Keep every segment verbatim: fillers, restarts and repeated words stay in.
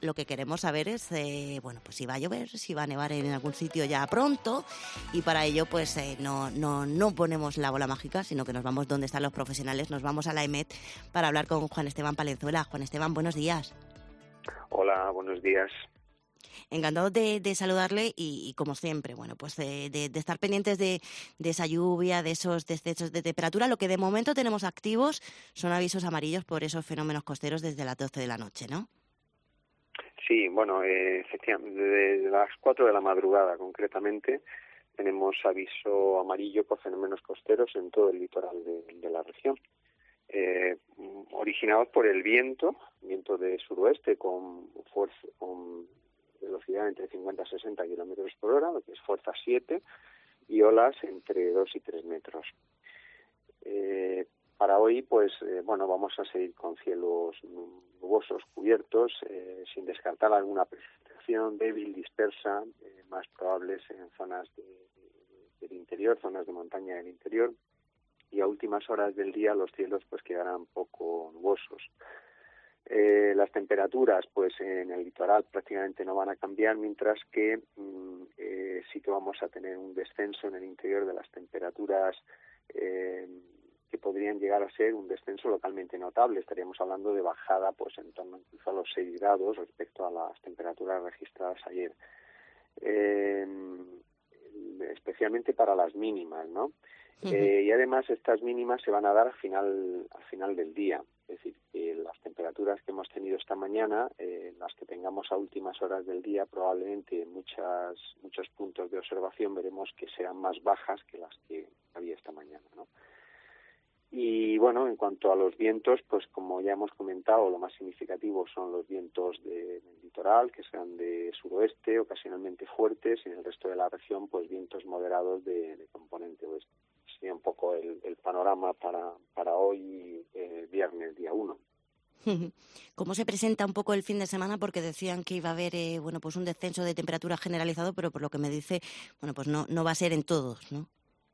lo que queremos saber es, eh, bueno, pues si va a llover, si va a nevar en algún sitio ya pronto, y para ello pues eh, no, no, no ponemos la bola mágica, sino que nos vamos donde están los profesionales, nos vamos a la EMET para hablar con Juan Esteban Palenzuela. Juan Esteban, buenos días. Hola, buenos días. Encantado de, de saludarle y, y, como siempre, bueno, pues de, de, de estar pendientes de, de esa lluvia, de esos descensos de temperatura. Lo que de momento tenemos activos son avisos amarillos por esos fenómenos costeros desde las doce de la noche, ¿no? Sí, bueno, eh, efectivamente, desde las cuatro de la madrugada concretamente tenemos aviso amarillo por fenómenos costeros en todo el litoral de, de la región, eh, originados por el viento, viento de suroeste con fuerza, con velocidad entre cincuenta y sesenta kilómetros por hora, lo que es fuerza siete, y olas entre dos y tres metros. Eh, para hoy, pues, eh, bueno, vamos a seguir con cielos nubosos, cubiertos, eh, sin descartar alguna precipitación débil, dispersa, eh, más probables en zonas de, de, del interior, zonas de montaña del interior, y a últimas horas del día los cielos pues quedarán poco nubosos. Eh, las temperaturas, pues en el litoral prácticamente no van a cambiar, mientras que mm, eh, sí que vamos a tener un descenso en el interior de las temperaturas, eh, que podrían llegar a ser un descenso localmente notable. Estaríamos hablando de bajada pues en torno incluso a los seis grados respecto a las temperaturas registradas ayer. Eh, especialmente para las mínimas, ¿no? Uh-huh. Eh, y además estas mínimas se van a dar al final, al final del día. Es decir, que las temperaturas que hemos tenido esta mañana, eh, las que tengamos a últimas horas del día, probablemente en muchas, muchos puntos de observación veremos que serán más bajas que las que había esta mañana, ¿no? Y bueno, en cuanto a los vientos, pues como ya hemos comentado, lo más significativo son los vientos de, del litoral, que sean de suroeste, ocasionalmente fuertes, y en el resto de la región, pues vientos moderados de, de componente oeste. Sería un poco el, el panorama para, para hoy, eh, viernes, día uno. ¿Cómo se presenta un poco el fin de semana? Porque decían que iba a haber, eh, bueno, pues un descenso de temperatura generalizado, pero por lo que me dice, bueno, pues no, no va a ser en todos, ¿no?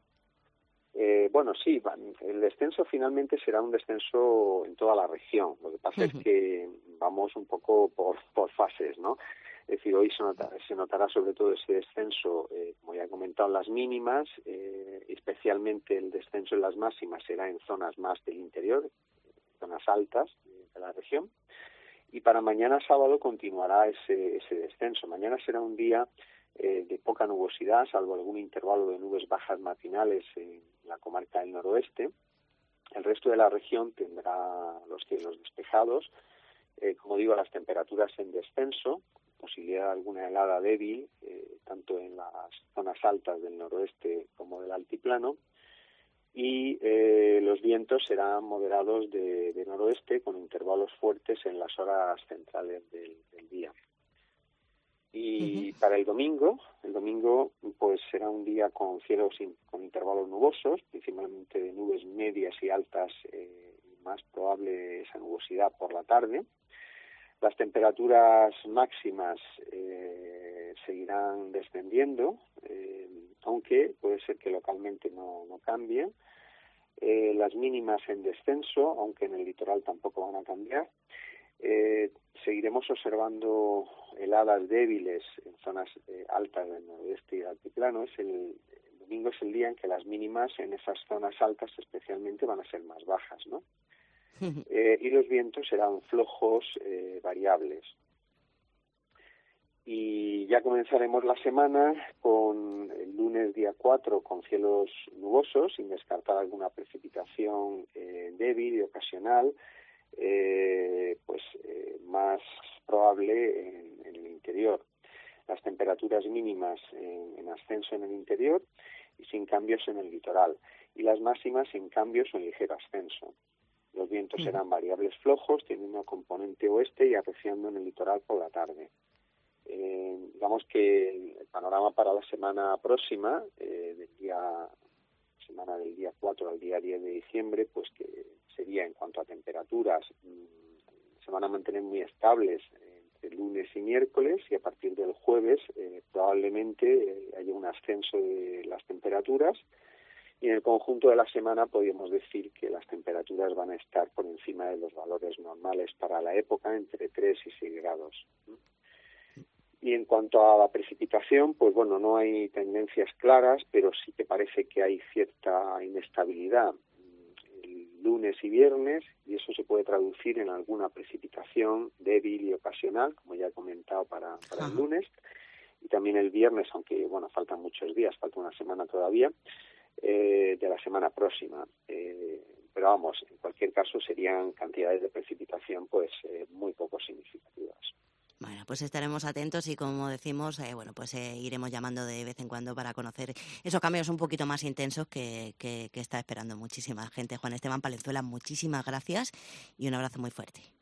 Eh, bueno, sí, el descenso finalmente será un descenso en toda la región. Lo que pasa uh-huh. es que vamos un poco por, por fases, ¿no? Es decir, hoy se, nota, se notará sobre todo ese descenso, eh, como ya he comentado, en las mínimas, eh, especialmente el descenso en las máximas será en zonas más del interior, zonas altas de la región. Y para mañana sábado continuará ese, ese descenso. Mañana será un día eh, de poca nubosidad, salvo algún intervalo de nubes bajas matinales en la comarca del noroeste. El resto de la región tendrá los cielos despejados. Eh, como digo, las temperaturas en descenso, posibilidad de alguna helada débil, eh, tanto en las zonas altas del noroeste como del altiplano. Y eh, los vientos serán moderados de, de noroeste con intervalos fuertes en las horas centrales del, del día. Y uh-huh. para el domingo, el domingo pues será un día con cielos in, con intervalos nubosos, principalmente de nubes medias y altas, eh, más probable esa nubosidad por la tarde. Las temperaturas máximas eh, seguirán descendiendo, eh, aunque puede ser que localmente no, no cambien. Eh, las mínimas en descenso, aunque en el litoral tampoco van a cambiar. Eh, seguiremos observando heladas débiles en zonas eh, altas del noroeste y del altiplano. Es el, el domingo es el día en que las mínimas en esas zonas altas especialmente van a ser más bajas, ¿no? Eh, y los vientos serán flojos, eh, variables. Y ya comenzaremos la semana con el lunes día cuatro con cielos nubosos, sin descartar alguna precipitación eh, débil y ocasional, eh, pues eh, más probable en, en el interior. Las temperaturas mínimas en, en ascenso en el interior y sin cambios en el litoral. Y las máximas sin cambios o en ligero ascenso. Los vientos serán variables flojos, teniendo componente oeste y arreciando en el litoral por la tarde. Eh, digamos que el panorama para la semana próxima, eh, del día semana del día cuatro al día diez de diciembre, pues que sería en cuanto a temperaturas, mmm, se van a mantener muy estables eh, entre lunes y miércoles, y a partir del jueves eh, probablemente eh, haya un ascenso de las temperaturas Y en el conjunto de la semana podríamos decir que las temperaturas van a estar por encima de los valores normales para la época, entre tres y seis grados. Y en cuanto a la precipitación, pues bueno, no hay tendencias claras, pero sí que parece que hay cierta inestabilidad el lunes y viernes, y eso se puede traducir en alguna precipitación débil y ocasional, como ya he comentado para, para el lunes, y también el viernes, aunque bueno, faltan muchos días, falta una semana todavía, eh, de la semana próxima. Eh, pero vamos, en cualquier caso serían cantidades de precipitación pues eh, muy poco significativas. Bueno, pues estaremos atentos y, como decimos, eh, bueno, pues eh, iremos llamando de vez en cuando para conocer esos cambios un poquito más intensos que, que, que está esperando muchísima gente. Juan Esteban Palenzuela, muchísimas gracias y un abrazo muy fuerte.